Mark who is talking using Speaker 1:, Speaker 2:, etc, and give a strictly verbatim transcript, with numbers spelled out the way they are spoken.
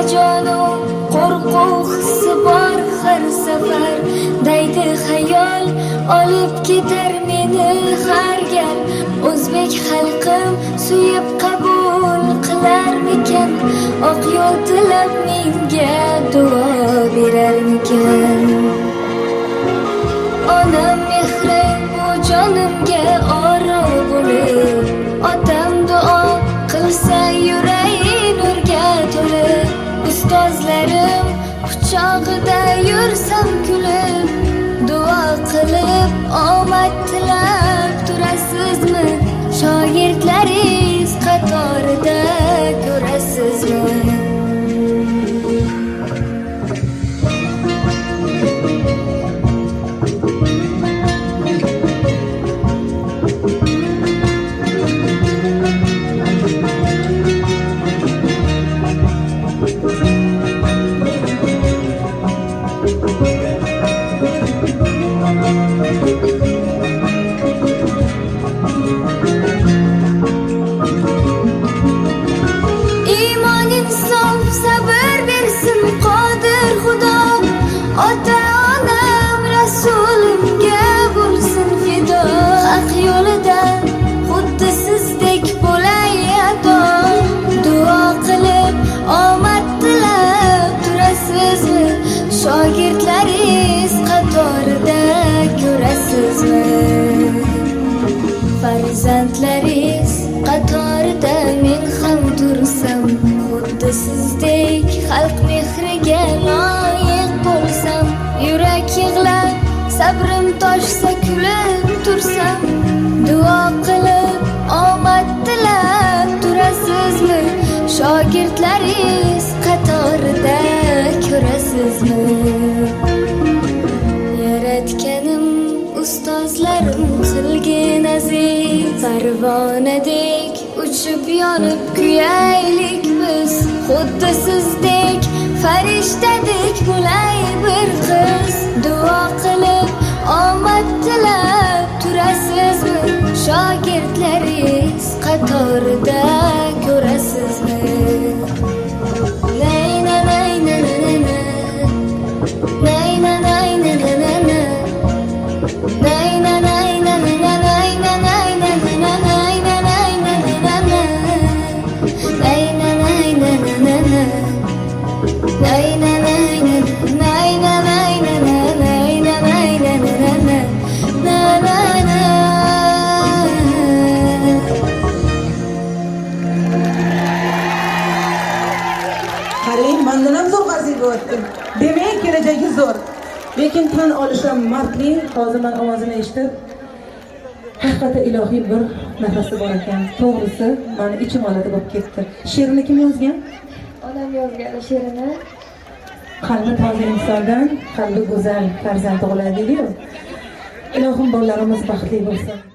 Speaker 1: hayajonu qo'rquv hissi bor har safar daydi xayol olib ketar meni har gal o'zbek xalqim suyib qabul qilarmikan oq yo'l tilab menga duo berarmikan onam mehri bu jonimga oro bo'lib otam duo qilsa yuragi nurga to'lib ustozlarim quchog'ida yursam kulib duo qilib omad tilab turasizmi shogirdlaringiz qatorida ko'rasizmi ota-onam rasulimga bo'lsin fido haq yo'lida xuddi sizdek bo'lay ado duo qilib omad tilab turasizmi shogirdlaringiz qatorida ko'rasizmi farzandlaringiz qatorida men ham tursam xuddi sizdek xalq mehriga loyiq bo'lsam yurak yig'lab sabrim toshsa kulib tursam duo qilib omad tilab turasizmi shogirdlaringiz qatorida ko'rasizmi yaratganim ustozlarim qilgin aziz parvonadek uchib yonib kuyaylik biz xuddi sizdek farishtadek bo'lay bir qiz duo qilib omad tilab turasizmi shogirdlaringiz qatorida ko'rasizmi nayna nayna nayna nayna nayna nayna nayna nayna nayna nayna nayna nayna nayna
Speaker 2: qarang mendan ham zo'r g'azil bo'lyapti demak kelajagi zo'r lekin tan olishim mardli hozir men ovozini eshitib haqiqatda ilohiy bir nafasi bor ekan to'g'risi meni ichim oladi bo'lib ketdi she'rni kim yozgan
Speaker 1: onam yozgan she'rini
Speaker 2: qalbi toza insondan qalbi go'zal farzand tug'iladi deydi-ku ilohim bolalarimiz baxtli bo'lsin